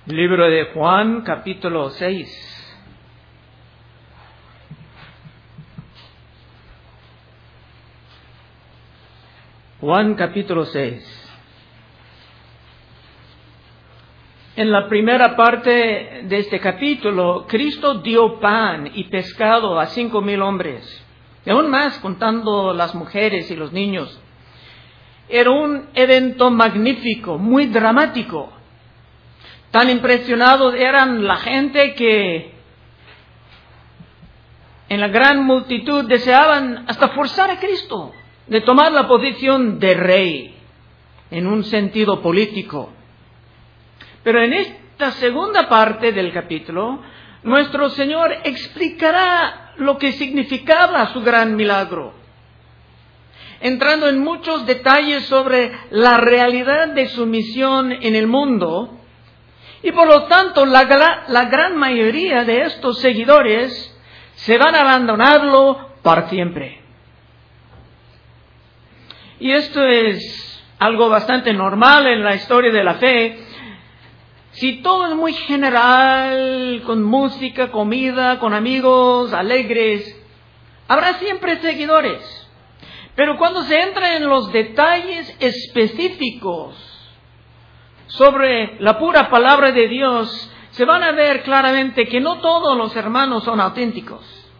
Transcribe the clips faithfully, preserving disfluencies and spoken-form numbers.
Libro de Juan, capítulo seis. Juan, capítulo seis. En la primera parte de este capítulo, Cristo dio pan y pescado a cinco mil hombres, y aún más contando las mujeres y los niños. Era un evento magnífico, muy dramático. Tan impresionados eran la gente que en la gran multitud deseaban hasta forzar a Cristo de tomar la posición de rey en un sentido político. Pero en esta segunda parte del capítulo, nuestro Señor explicará lo que significaba su gran milagro, entrando en muchos detalles sobre la realidad de su misión en el mundo. Y por lo tanto, la, la gran mayoría de estos seguidores se van a abandonarlo para siempre. Y esto es algo bastante normal en la historia de la fe. Si todo es muy general, con música, comida, con amigos, alegres, habrá siempre seguidores. Pero cuando se entra en los detalles específicos sobre la pura palabra de Dios, se van a ver claramente que no todos los hermanos son auténticos.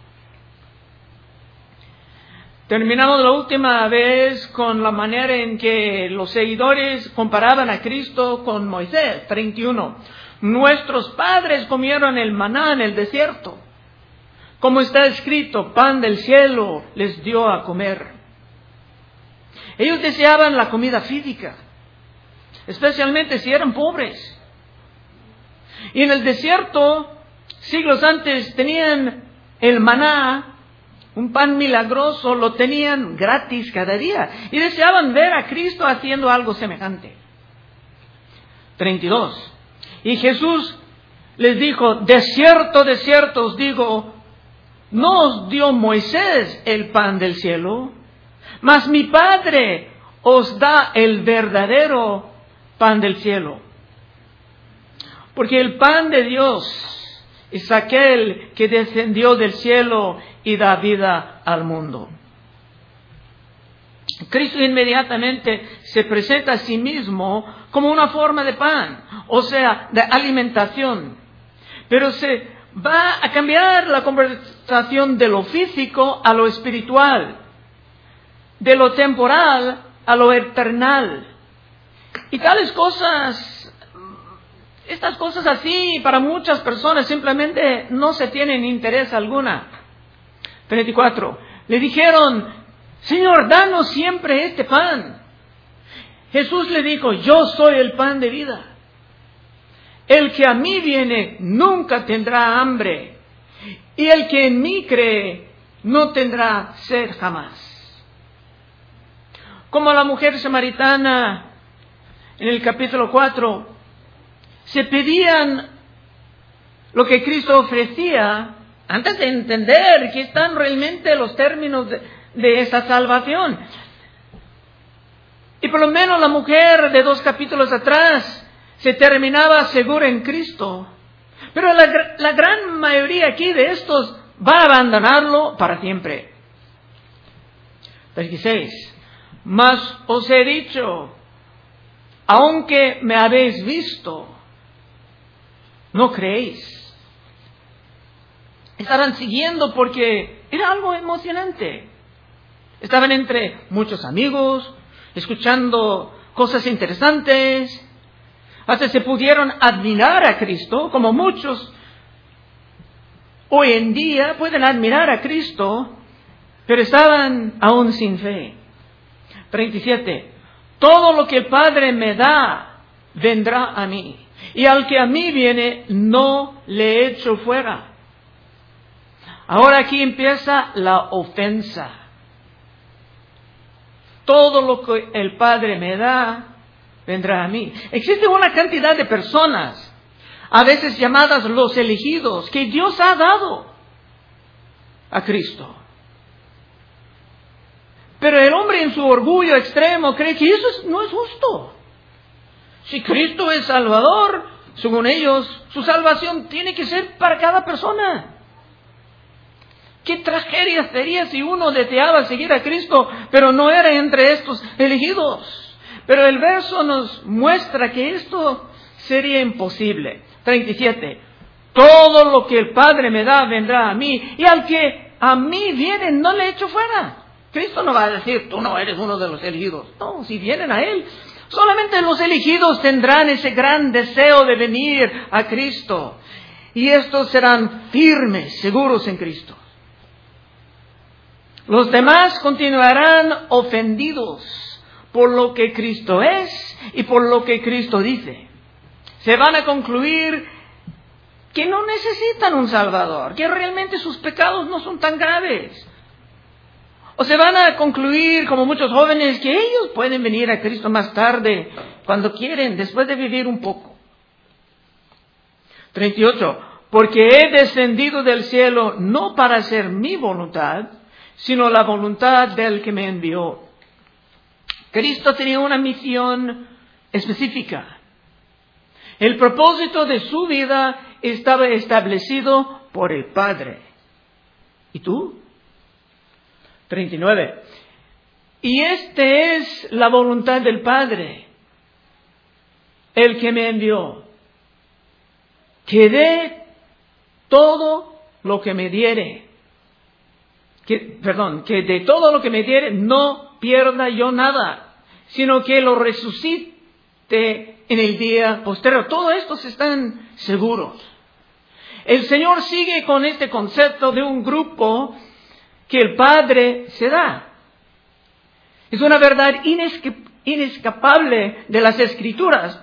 Terminamos la última vez con la manera en que los seguidores comparaban a Cristo con Moisés, treinta y uno. Nuestros padres comieron el maná en el desierto. Como está escrito, pan del cielo les dio a comer. Ellos deseaban la comida física, especialmente si eran pobres. Y en el desierto, siglos antes, tenían el maná, un pan milagroso, lo tenían gratis cada día. Y deseaban ver a Cristo haciendo algo semejante. treinta y dos. Y Jesús les dijo: de cierto, de cierto os digo, no os dio Moisés el pan del cielo, mas mi Padre os da el verdadero pan del cielo. Porque el pan de Dios es aquel que descendió del cielo y da vida al mundo. Cristo inmediatamente se presenta a sí mismo como una forma de pan, o sea, de alimentación. Pero se va a cambiar la conversación de lo físico a lo espiritual, de lo temporal a lo eternal. Y tales cosas, estas cosas así, para muchas personas simplemente no se tienen interés alguna. treinta y cuatro. Le dijeron: Señor, danos siempre este pan. Jesús le dijo: yo soy el pan de vida. El que a mí viene nunca tendrá hambre, y el que en mí cree no tendrá sed jamás. Como la mujer samaritana en el capítulo cuatro, se pedían lo que Cristo ofrecía antes de entender que están realmente los términos de, de esa salvación. Y por lo menos la mujer de dos capítulos atrás se terminaba segura en Cristo. Pero la, la gran mayoría aquí de estos va a abandonarlo para siempre. veintiséis. Mas os he dicho, aunque me habéis visto, no creéis. Estaban siguiendo porque era algo emocionante. Estaban entre muchos amigos, escuchando cosas interesantes. Hasta se pudieron admirar a Cristo, como muchos hoy en día pueden admirar a Cristo, pero estaban aún sin fe. treinta y siete. Todo lo que el Padre me da vendrá a mí, y al que a mí viene no le echo fuera. Ahora aquí empieza la ofensa. Todo lo que el Padre me da vendrá a mí. Existe una cantidad de personas, a veces llamadas los elegidos, que Dios ha dado a Cristo. Pero el hombre en su orgullo extremo cree que eso no es justo. Si Cristo es Salvador, Según ellos, su salvación tiene que ser para cada persona. ¿Qué tragedia sería si uno deseaba seguir a Cristo, pero no era entre estos elegidos? Pero el verso nos muestra que esto sería imposible. treinta y siete. Todo lo que el Padre me da vendrá a mí, y al que a mí viene no le echo fuera. Cristo no va a decir, tú no eres uno de los elegidos. No, si vienen a Él, solamente los elegidos tendrán ese gran deseo de venir a Cristo. Y estos serán firmes, seguros en Cristo. Los demás continuarán ofendidos por lo que Cristo es y por lo que Cristo dice. Se van a concluir que no necesitan un Salvador, que realmente sus pecados no son tan graves. O se van a concluir, como muchos jóvenes, que ellos pueden venir a Cristo más tarde, cuando quieren, después de vivir un poco. treinta y ocho. Porque he descendido del cielo no para hacer mi voluntad, sino la voluntad del que me envió. Cristo tenía una misión específica. El propósito de su vida estaba establecido por el Padre. ¿Y tú? treinta y nueve. Y este es la voluntad del Padre, el que me envió, que dé todo lo que me diere. Que, perdón, que de todo lo que me diere no pierda yo nada, sino que lo resucite en el día posterior. Todos estos están seguros. El Señor sigue con este concepto de un grupo que el Padre se da. Es una verdad inescapable de las Escrituras,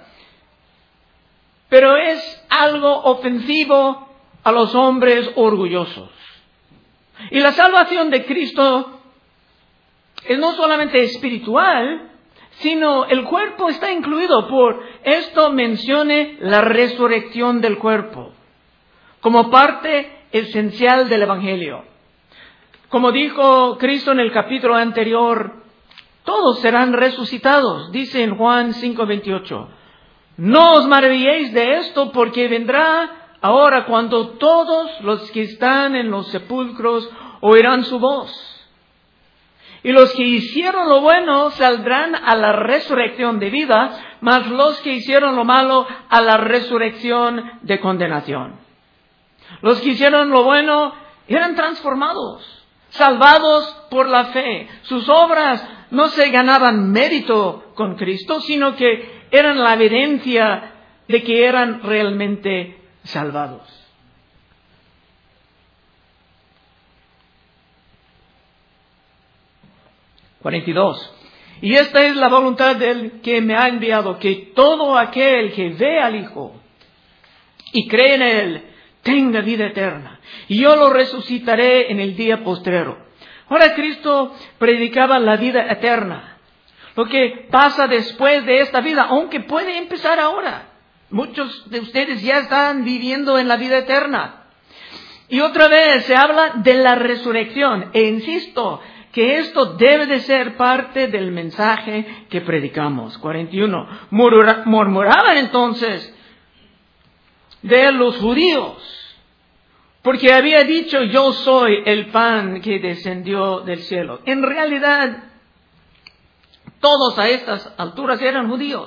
pero es algo ofensivo a los hombres orgullosos. Y la salvación de Cristo es no solamente espiritual, sino el cuerpo está incluido. Por esto mencione la resurrección del cuerpo como parte esencial del Evangelio. Como dijo Cristo en el capítulo anterior, todos serán resucitados, dice en Juan cinco veintiocho. No os maravilléis de esto, porque vendrá ahora cuando todos los que están en los sepulcros oirán su voz. Y los que hicieron lo bueno saldrán a la resurrección de vida, mas los que hicieron lo malo a la resurrección de condenación. Los que hicieron lo bueno eran transformados, salvados por la fe. Sus obras no se ganaban mérito con Cristo, sino que eran la evidencia de que eran realmente salvados. cuarenta y dos. Y esta es la voluntad del que me ha enviado, que todo aquel que ve al Hijo y cree en Él tenga vida eterna, y yo lo resucitaré en el día postrero. Ahora Cristo predicaba la vida eterna, lo que pasa después de esta vida, aunque puede empezar ahora. Muchos de ustedes ya están viviendo en la vida eterna. Y otra vez se habla de la resurrección, e insisto que esto debe de ser parte del mensaje que predicamos. cuarenta y uno. Murmura, murmuraban entonces de los judíos, porque había dicho, yo soy el pan que descendió del cielo. En realidad, todos a estas alturas eran judíos.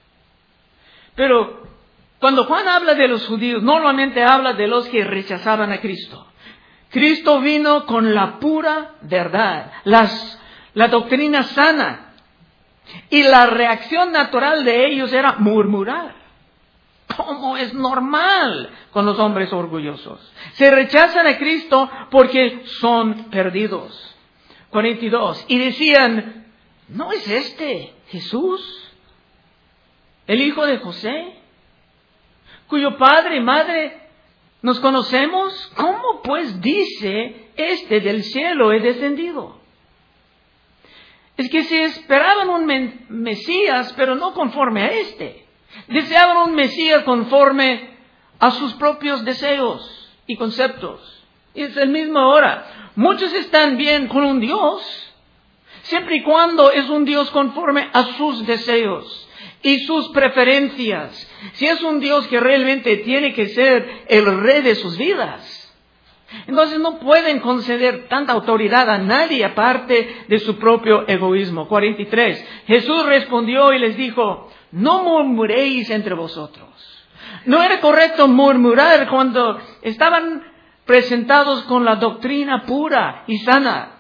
Pero cuando Juan habla de los judíos, normalmente habla de los que rechazaban a Cristo. Cristo vino con la pura verdad, las, la doctrina sana, y la reacción natural de ellos era murmurar, como es normal con los hombres orgullosos. Se rechazan a Cristo porque son perdidos. cuarenta y dos. Y decían, ¿no es este Jesús, el hijo de José, cuyo padre y madre nos conocemos? ¿Cómo pues dice, este del cielo he descendido? Es que se esperaban un Mesías, pero no conforme a este. Deseaban un Mesías conforme a sus propios deseos y conceptos. Y es el mismo ahora. Muchos están bien con un Dios, siempre y cuando es un Dios conforme a sus deseos. y sus preferencias. Si es un Dios que realmente tiene que ser el rey de sus vidas, entonces no pueden conceder tanta autoridad a nadie aparte de su propio egoísmo. cuarenta y tres. Jesús respondió y les dijo, no murmuréis entre vosotros. No era correcto murmurar cuando estaban presentados con la doctrina pura y sana.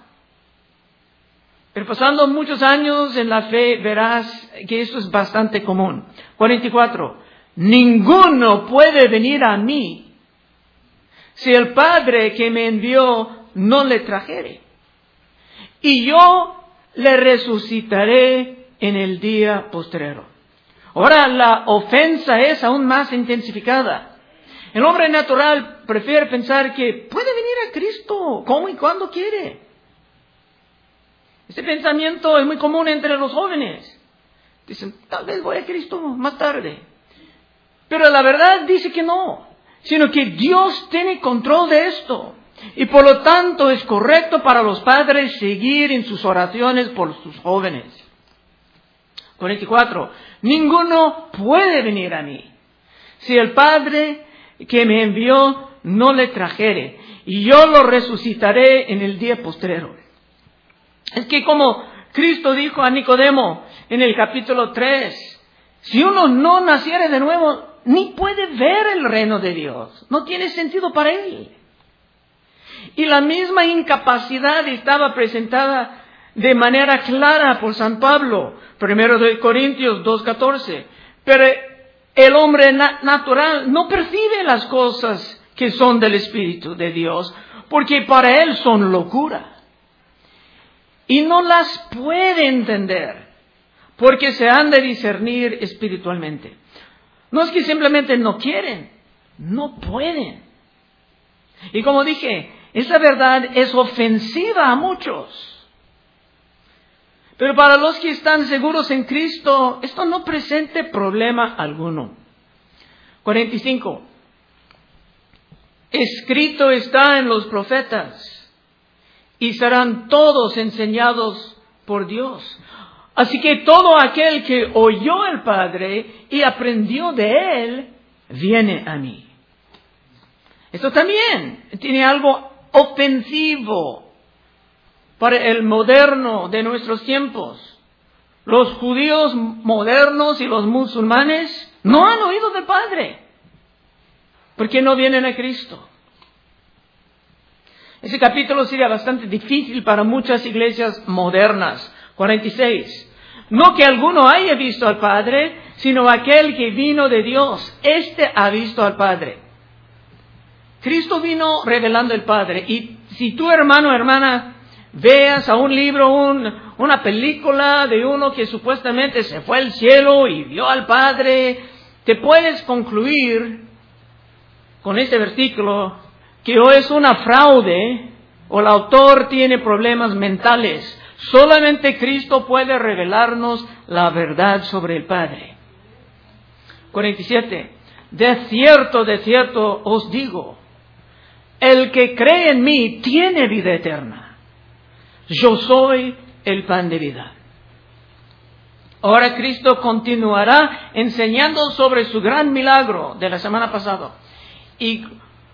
Pero pasando muchos años en la fe, verás que esto es bastante común. cuarenta y cuatro. Ninguno puede venir a mí si el Padre que me envió no le trajere. Y yo le resucitaré en el día postrero. Ahora la ofensa es aún más intensificada. El hombre natural prefiere pensar que puede venir a Cristo como y cuando quiere. Este pensamiento es muy común entre los jóvenes. Dicen, tal vez voy a Cristo más tarde. Pero la verdad dice que no, sino que Dios tiene control de esto. Y por lo tanto es correcto para los padres seguir en sus oraciones por sus jóvenes. cuarenta y cuatro. Ninguno puede venir a mí si el Padre que me envió no le trajere, y yo lo resucitaré en el día postrero. Es que como Cristo dijo a Nicodemo en el capítulo tres, si uno no naciere de nuevo, ni puede ver el reino de Dios. No tiene sentido para él. Y la misma incapacidad estaba presentada de manera clara por San Pablo, primero de Corintios dos catorce. Pero el hombre na- natural no percibe las cosas que son del Espíritu de Dios, porque para él son locura. Y no las puede entender, porque se han de discernir espiritualmente. No es que simplemente no quieren, no pueden. Y como dije, esa verdad es ofensiva a muchos. Pero para los que están seguros en Cristo, esto no presenta problema alguno. cuarenta y cinco. Escrito está en los profetas, y serán todos enseñados por Dios. Así que todo aquel que oyó el Padre y aprendió de Él, viene a mí. Esto también tiene algo ofensivo para el moderno de nuestros tiempos. Los judíos modernos y los musulmanes no han oído del Padre, porque no vienen a Cristo. Ese capítulo sería bastante difícil para muchas iglesias modernas. cuarenta y seis. No que alguno haya visto al Padre, sino aquel que vino de Dios. Este ha visto al Padre. Cristo vino revelando el Padre. Y si tú, hermano o hermana, veas a un libro, un, una película de uno que supuestamente se fue al cielo y vio al Padre, te puedes concluir con este versículo que o es una fraude o el autor tiene problemas mentales. Solamente Cristo puede revelarnos la verdad sobre el Padre. cuarenta y siete. De cierto, de cierto os digo, el que cree en mí tiene vida eterna. Yo soy el pan de vida. Ahora Cristo continuará enseñando sobre su gran milagro de la semana pasada. Y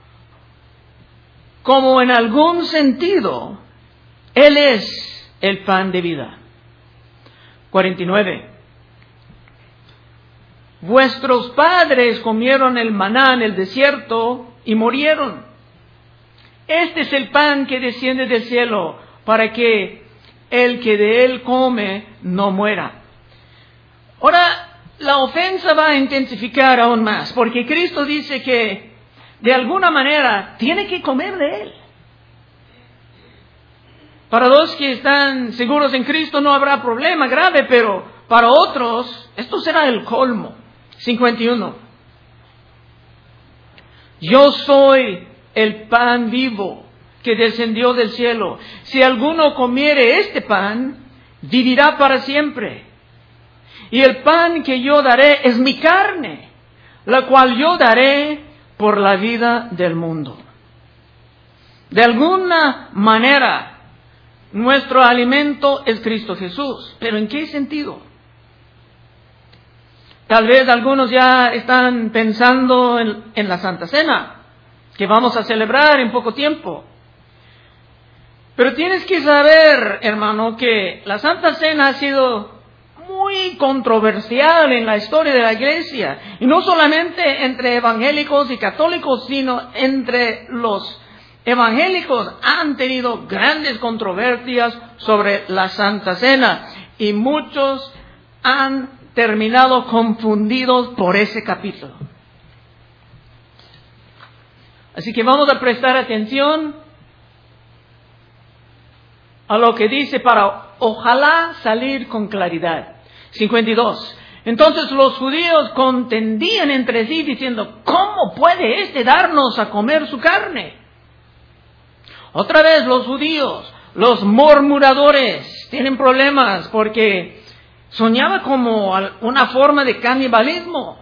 como en algún sentido, Él es el pan de vida. cuarenta y nueve. Vuestros padres comieron el maná en el desierto y murieron. Este es el pan que desciende del cielo, para que el que de él come no muera. Ahora, la ofensa va a intensificar aún más, porque Cristo dice que de alguna manera tiene que comer de él. Para los que están seguros en Cristo no habrá problema grave, pero para otros esto será el colmo. cincuenta y uno. Yo soy el pan vivo que descendió del cielo. Si alguno comiere este pan, vivirá para siempre. Y el pan que yo daré es mi carne, la cual yo daré por la vida del mundo. De alguna manera, nuestro alimento es Cristo Jesús. ¿Pero en qué sentido? Tal vez algunos ya están pensando en, en la Santa Cena, que vamos a celebrar en poco tiempo. Pero tienes que saber, hermano, que la Santa Cena ha sido muy controversial en la historia de la Iglesia. Y no solamente entre evangélicos y católicos, sino entre los evangélicos han tenido grandes controversias sobre la Santa Cena. Y muchos han terminado confundidos por ese capítulo. Así que vamos a prestar atención a lo que dice para ojalá salir con claridad. cincuenta y dos. Entonces los judíos contendían entre sí diciendo, ¿cómo puede éste darnos a comer su carne? Otra vez los judíos, los murmuradores, tienen problemas porque soñaba como una forma de canibalismo.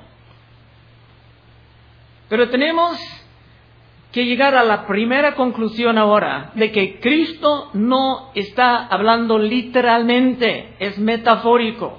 Pero tenemos que llegar a la primera conclusión ahora, de que Cristo no está hablando literalmente, es metafórico.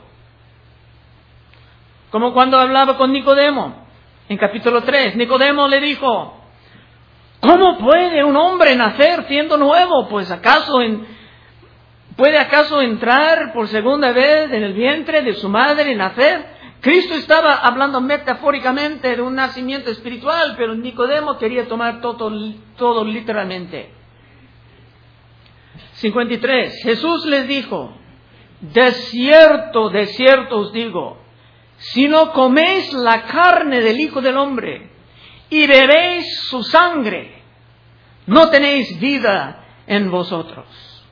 Como cuando hablaba con Nicodemo, en capítulo tres, Nicodemo le dijo, ¿cómo puede un hombre nacer siendo nuevo? Pues acaso en, ¿puede acaso entrar por segunda vez en el vientre de su madre y nacer? Cristo estaba hablando metafóricamente de un nacimiento espiritual, pero Nicodemo quería tomar todo, todo literalmente. cincuenta y tres. Jesús les dijo, de cierto, de cierto os digo, si no coméis la carne del Hijo del Hombre y bebéis su sangre, no tenéis vida en vosotros.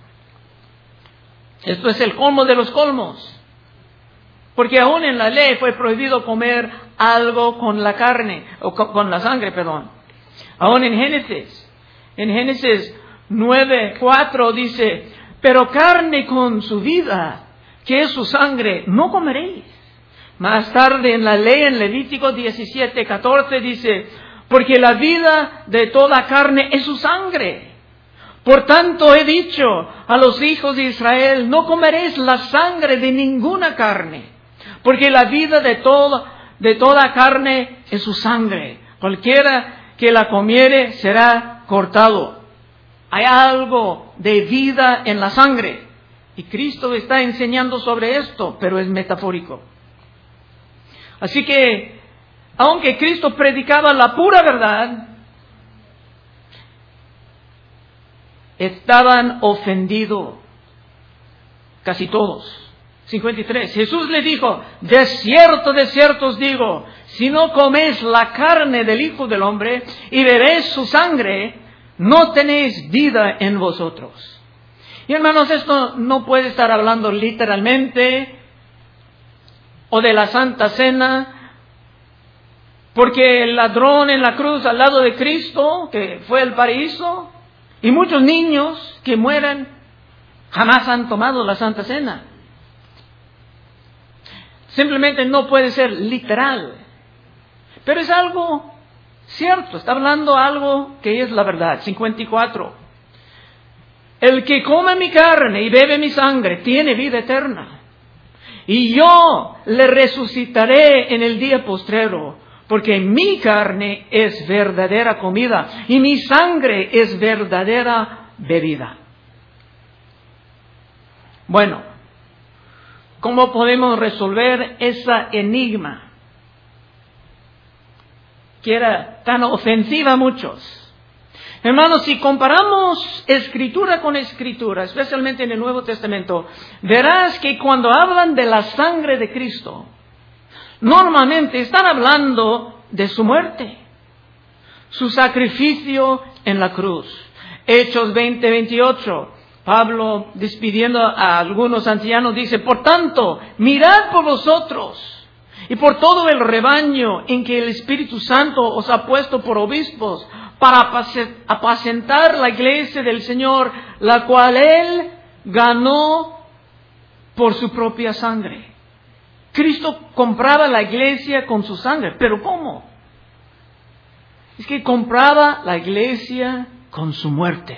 Esto es el colmo de los colmos. Porque aún en la ley fue prohibido comer algo con la carne, o con, con la sangre, perdón. Aún en Génesis, en Génesis nueve, cuatro dice, pero carne con su vida, que es su sangre, no comeréis. Más tarde en la ley, en Levítico diecisiete, catorce dice, porque la vida de toda carne es su sangre. Por tanto he dicho a los hijos de Israel, no comeréis la sangre de ninguna carne. Porque la vida de toda, de toda carne es su sangre. Cualquiera que la comiere será cortado. Hay algo de vida en la sangre. Y Cristo está enseñando sobre esto, pero es metafórico. Así que, aunque Cristo predicaba la pura verdad, estaban ofendidos casi todos. cincuenta y tres. Jesús le dijo, de cierto, de cierto os digo, si no coméis la carne del Hijo del Hombre y bebéis su sangre, no tenéis vida en vosotros. Y hermanos, esto no puede estar hablando literalmente o de la Santa Cena, porque el ladrón en la cruz al lado de Cristo, que fue el paraíso, y muchos niños que mueran, jamás han tomado la Santa Cena. Simplemente no puede ser literal. Pero es algo cierto. Está hablando algo que es la verdad. cincuenta y cuatro. El que come mi carne y bebe mi sangre tiene vida eterna. Y yo le resucitaré en el día postrero. Porque mi carne es verdadera comida y mi sangre es verdadera bebida. Bueno. ¿Cómo podemos resolver esa enigma que era tan ofensiva a muchos? Hermanos, si comparamos escritura con escritura, especialmente en el Nuevo Testamento, verás que cuando hablan de la sangre de Cristo, normalmente están hablando de su muerte, su sacrificio en la cruz. Hechos veinte, veintiocho. Pablo, despidiendo a algunos ancianos, dice, por tanto, mirad por vosotros y por todo el rebaño en que el Espíritu Santo os ha puesto por obispos para apacentar la iglesia del Señor, la cual Él ganó por su propia sangre. Cristo compraba la iglesia con su sangre. ¿Pero cómo? Es que compraba la iglesia con su muerte.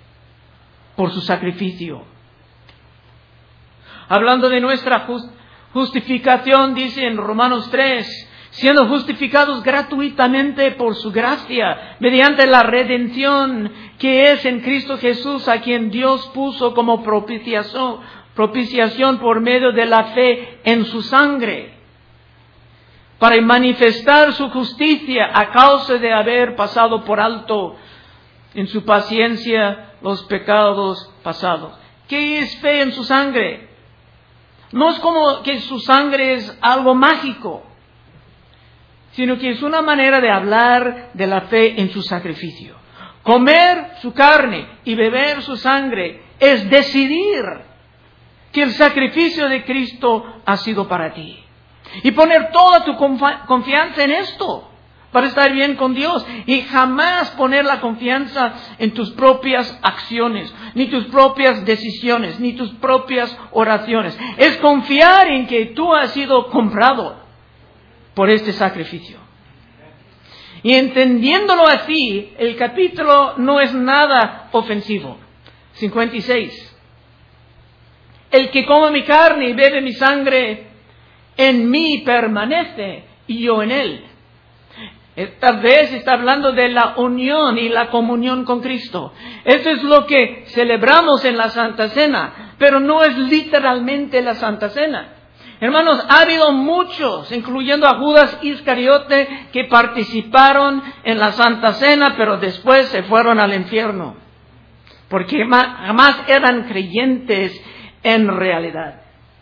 Por su sacrificio. Hablando de nuestra Justificación, dice en Romanos tres, siendo justificados gratuitamente por su gracia, mediante la redención que es en Cristo Jesús, a quien Dios puso como propiciación, propiciación por medio de la fe en su sangre, para manifestar su justicia a causa de haber pasado por alto en su paciencia los pecados pasados. ¿Qué es fe en su sangre? No es como que su sangre es algo mágico, sino que es una manera de hablar de la fe en su sacrificio. Comer su carne y beber su sangre es decidir que el sacrificio de Cristo ha sido para ti. Y poner toda tu confianza en esto para estar bien con Dios. Y jamás poner la confianza en tus propias acciones, ni tus propias decisiones, ni tus propias oraciones. Es confiar en que tú has sido comprado por este sacrificio. Y entendiéndolo así, el capítulo no es nada ofensivo. cincuenta y seis. El que come mi carne y bebe mi sangre, en mí permanece y yo en él. Esta vez está hablando de la unión y la comunión con Cristo. Esto es lo que celebramos en la Santa Cena, pero no es literalmente la Santa Cena. Hermanos, ha habido muchos, incluyendo a Judas Iscariote, que participaron en la Santa Cena, pero después se fueron al infierno, porque jamás eran creyentes en realidad.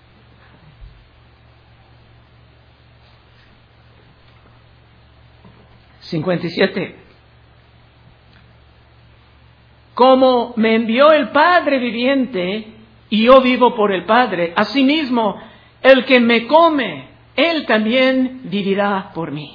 cincuenta y siete. Como me envió el Padre viviente, y yo vivo por el Padre, asimismo, el que me come, él también vivirá por mí.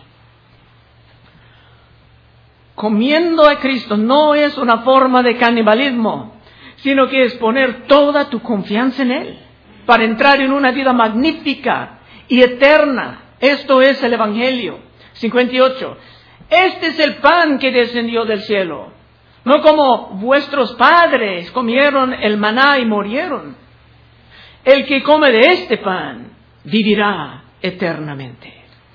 Comiendo a Cristo no es una forma de canibalismo, sino que es poner toda tu confianza en Él, para entrar en una vida magnífica y eterna. Esto es el Evangelio. cincuenta y ocho. Este es el pan que descendió del cielo, no como vuestros padres comieron el maná y murieron. El que come de este pan vivirá eternamente.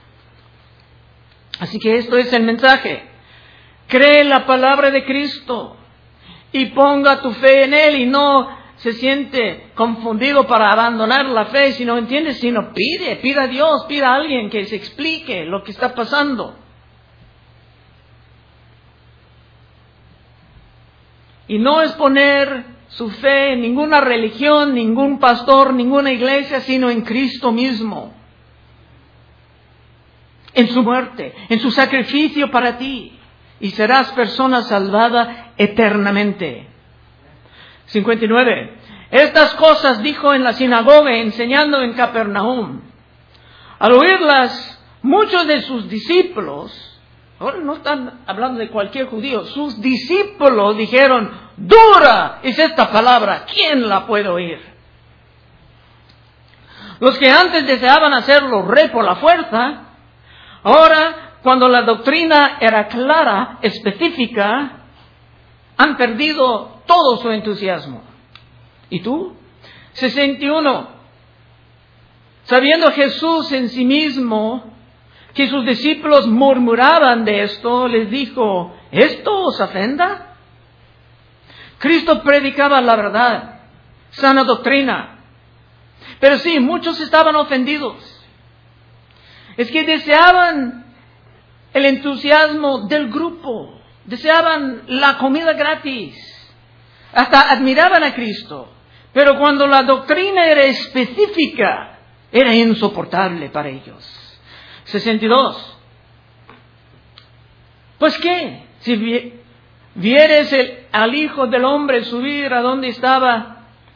Así que esto es el mensaje. Cree en la palabra de Cristo y ponga tu fe en Él, y no se siente confundido para abandonar la fe si no entiende, sino pide, pida a Dios, pida a alguien que se explique lo que está pasando. Y no es poner su fe en ninguna religión, ningún pastor, ninguna iglesia, sino en Cristo mismo. En su muerte, en su sacrificio para ti. Y serás persona salvada eternamente. cincuenta y nueve. Estas cosas dijo en la sinagoga, enseñando en Capernaum. Al oírlas, muchos de sus discípulos, ahora no están hablando de cualquier judío, sus discípulos dijeron, dura es esta palabra, ¿quién la puede oír? Los que antes deseaban hacerlo rey por la fuerza, ahora, cuando la doctrina era clara, específica, han perdido todo su entusiasmo. ¿Y tú? sesenta y uno. Sabiendo Jesús en sí mismo que sus discípulos murmuraban de esto, les dijo, ¿esto os ofenda? Cristo predicaba la verdad, sana doctrina. Pero sí, muchos estaban ofendidos. Es que deseaban el entusiasmo del grupo, deseaban la comida gratis, hasta admiraban a Cristo. Pero cuando la doctrina era específica, era insoportable para ellos. sesenta y dos. Pues qué, si vieres el, al Hijo del Hombre subir a donde estaba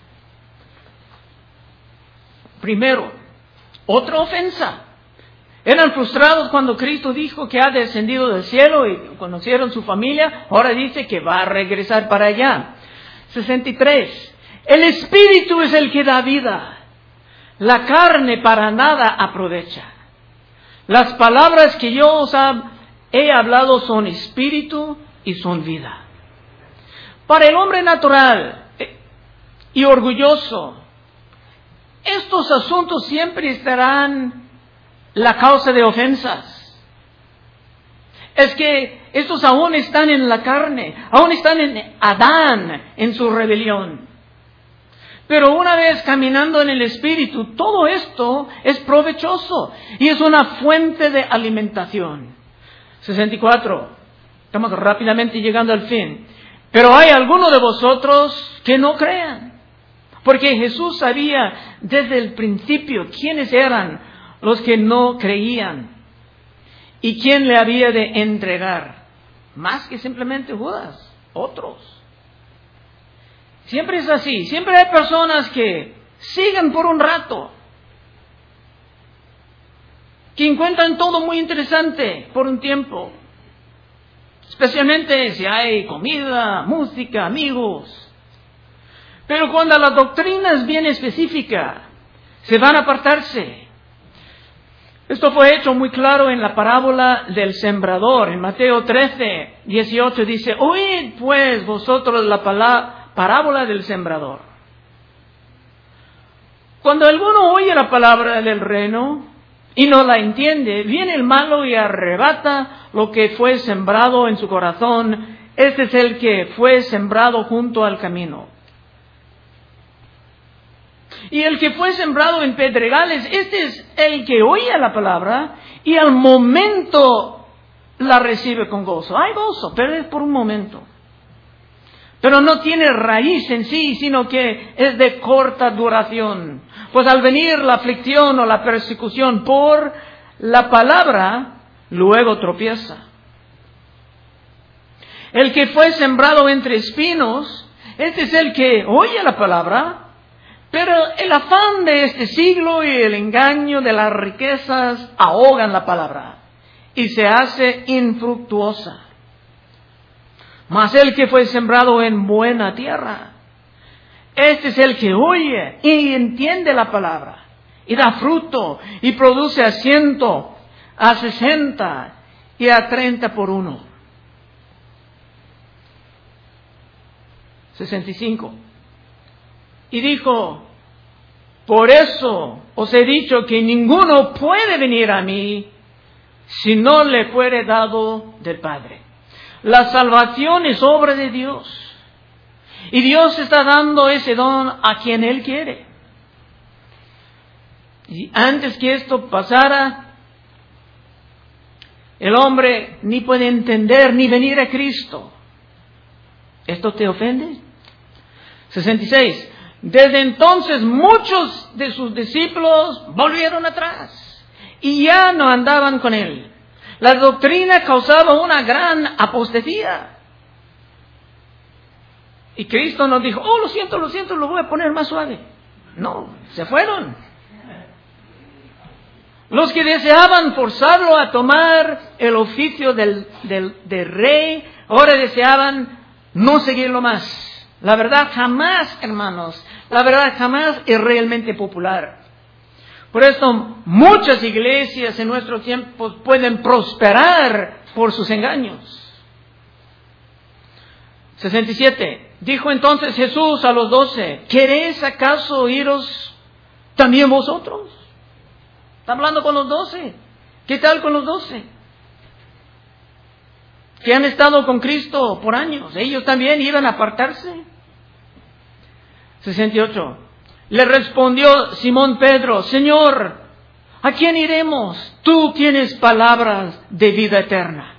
primero, otra ofensa. Eran frustrados cuando Cristo dijo que ha descendido del cielo y conocieron su familia. Ahora dice que va a regresar para allá. sesenta y tres. El Espíritu es el que da vida. La carne para nada aprovecha. Las palabras que yo os he hablado son espíritu y son vida. Para el hombre natural y orgulloso, estos asuntos siempre estarán la causa de ofensas. Es que estos aún están en la carne, aún están en Adán, en su rebelión. Pero una vez caminando en el Espíritu, todo esto es provechoso y es una fuente de alimentación. sesenta y cuatro. Estamos rápidamente llegando al fin. Pero hay algunos de vosotros que no crean. Porque Jesús sabía desde el principio quiénes eran los que no creían y quién le había de entregar. Más que simplemente Judas, otros. Siempre es así. Siempre hay personas que siguen por un rato, que encuentran todo muy interesante por un tiempo. Especialmente si hay comida, música, amigos. Pero cuando la doctrina es bien específica, se van a apartarse. Esto fue hecho muy claro en la parábola del sembrador. En Mateo trece, dieciocho dice, oíd pues vosotros la palabra, parábola del sembrador. Cuando alguno oye la palabra del reino y no la entiende, viene el malo y arrebata lo que fue sembrado en su corazón. Este es el que fue sembrado junto al camino. Y el que fue sembrado en pedregales, este es el que oye la palabra y al momento la recibe con gozo. Hay gozo, pero es por un momento. Pero no tiene raíz en sí, sino que es de corta duración. Pues al venir la aflicción o la persecución por la palabra, luego tropieza. El que fue sembrado entre espinos, este es el que oye la palabra, pero el afán de este siglo y el engaño de las riquezas ahogan la palabra y se hace infructuosa. Mas el que fue sembrado en buena tierra, este es el que oye y entiende la palabra y da fruto y produce a ciento, a sesenta y a treinta por uno. sesenta y cinco. Y dijo, por eso os he dicho que ninguno puede venir a mí si no le fuere dado del Padre. La salvación es obra de Dios. Y Dios está dando ese don a quien Él quiere. Y antes que esto pasara, el hombre ni puede entender ni venir a Cristo. ¿Esto te ofende? sesenta y seis. Desde entonces muchos de sus discípulos volvieron atrás y ya no andaban con Él. La doctrina causaba una gran apostasía. Y Cristo nos dijo, oh, lo siento, lo siento, lo voy a poner más suave. No, se fueron. Los que deseaban forzarlo a tomar el oficio del, del, del rey, ahora deseaban no seguirlo más. La verdad jamás, hermanos, la verdad jamás es realmente popular. Por eso muchas iglesias en nuestros tiempos pueden prosperar por sus engaños. sesenta y siete. Dijo entonces Jesús a los doce, ¿queréis acaso iros también vosotros? Está hablando con los doce. ¿Qué tal con los doce? Que han estado con Cristo por años. Ellos también iban a apartarse. sesenta y ocho. Le respondió Simón Pedro, Señor, ¿a quién iremos? Tú tienes palabras de vida eterna.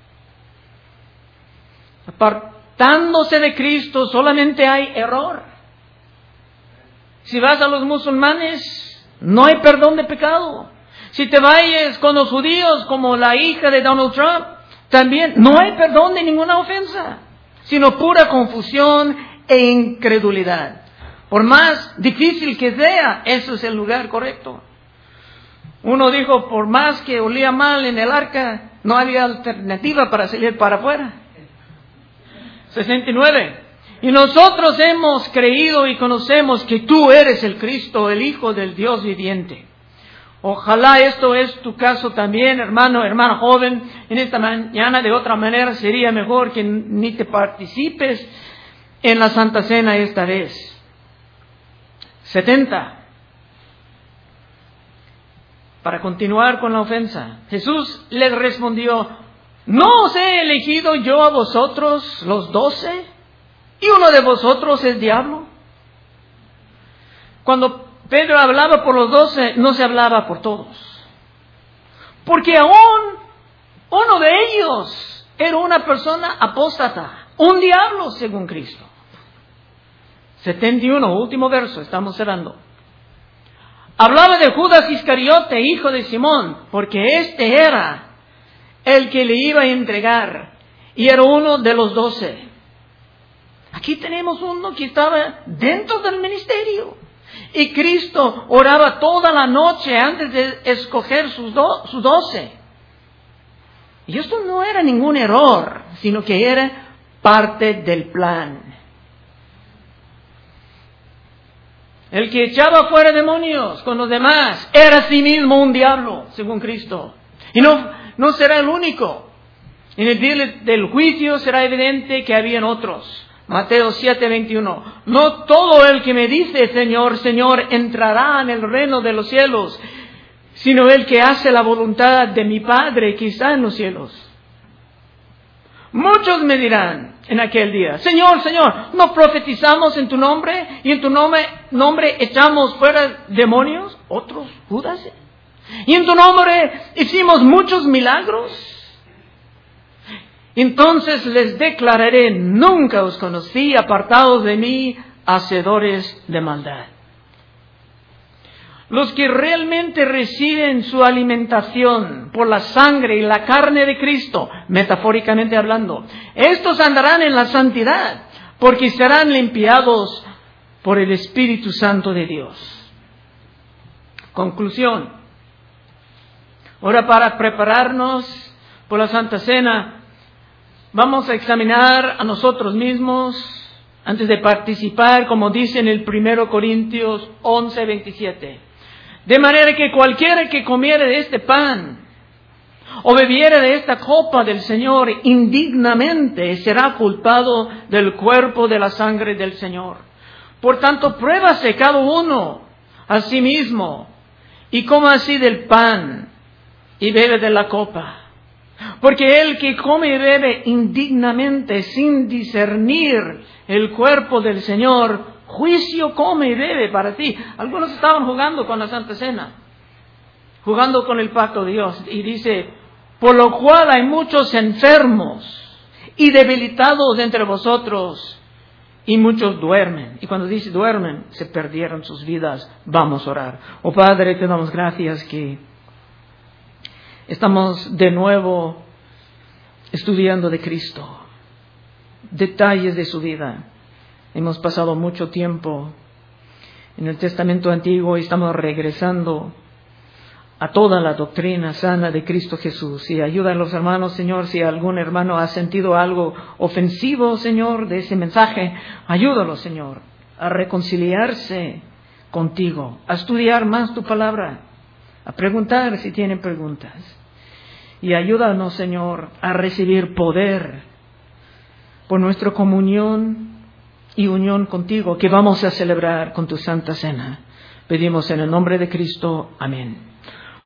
Apartándose de Cristo solamente hay error. Si vas a los musulmanes, no hay perdón de pecado. Si te vayas con los judíos, como la hija de Donald Trump, también no hay perdón de ninguna ofensa, sino pura confusión e incredulidad. Por más difícil que sea, eso es el lugar correcto. Uno dijo, por más que olía mal en el arca, no había alternativa para salir para afuera. sesenta y nueve. Y nosotros hemos creído y conocemos que tú eres el Cristo, el Hijo del Dios viviente. Ojalá esto es tu caso también, hermano, hermana joven. En esta mañana, de otra manera, sería mejor que ni te participes en la Santa Cena esta vez. setenta. para continuar con la ofensa. Jesús les respondió: ¿no os he elegido yo a vosotros los doce? ¿Y uno de vosotros es diablo? Cuando Pedro hablaba por los doce, no se hablaba por todos. Porque aún uno de ellos era una persona apóstata, un diablo según Cristo. setenta y uno, último verso, estamos cerrando. Hablaba de Judas Iscariote, hijo de Simón, porque este era el que le iba a entregar, y era uno de los doce. Aquí tenemos uno que estaba dentro del ministerio, y Cristo oraba toda la noche antes de escoger sus, do, sus doce. Y esto no era ningún error, sino que era parte del plan. El que echaba fuera demonios con los demás era a sí mismo un diablo, según Cristo. Y no, no será el único. En el día del juicio será evidente que habían otros. Mateo siete veintiuno. No todo el que me dice Señor, Señor entrará en el reino de los cielos, sino el que hace la voluntad de mi Padre que está en los cielos. Muchos me dirán en aquel día: Señor, Señor, ¿no profetizamos en tu nombre? Y en tu nombre, nombre echamos fuera demonios. Otros, Judas. Y en tu nombre hicimos muchos milagros. Entonces les declararé: nunca os conocí, apartados de mí, hacedores de maldad. Los que realmente reciben su alimentación por la sangre y la carne de Cristo, metafóricamente hablando, estos andarán en la santidad, porque serán limpiados por el Espíritu Santo de Dios. Conclusión. Ahora, para prepararnos por la Santa Cena, vamos a examinar a nosotros mismos antes de participar, como dice en el primero Corintios once veintisiete. De manera que cualquiera que comiere de este pan o bebiere de esta copa del Señor indignamente será culpado del cuerpo de la sangre del Señor. Por tanto, pruébase cada uno a sí mismo y coma así del pan y bebe de la copa. Porque el que come y bebe indignamente sin discernir el cuerpo del Señor, juicio come y bebe para ti. Algunos estaban jugando con la Santa Cena, jugando con el pacto de Dios. Y dice: por lo cual hay muchos enfermos y debilitados entre vosotros, y muchos duermen. Y cuando dice duermen, se perdieron sus vidas. Vamos a orar. Oh Padre, te damos gracias que estamos de nuevo estudiando de Cristo, detalles de su vida. Hemos pasado mucho tiempo en el Testamento Antiguo y estamos regresando a toda la doctrina sana de Cristo Jesús. Y ayuda a los hermanos, Señor, si algún hermano ha sentido algo ofensivo, Señor, de ese mensaje, ayúdalo, Señor, a reconciliarse contigo, a estudiar más tu palabra, a preguntar si tienen preguntas. Y ayúdanos, Señor, a recibir poder por nuestra comunión y unión contigo, que vamos a celebrar con tu Santa Cena. Pedimos en el nombre de Cristo. Amén.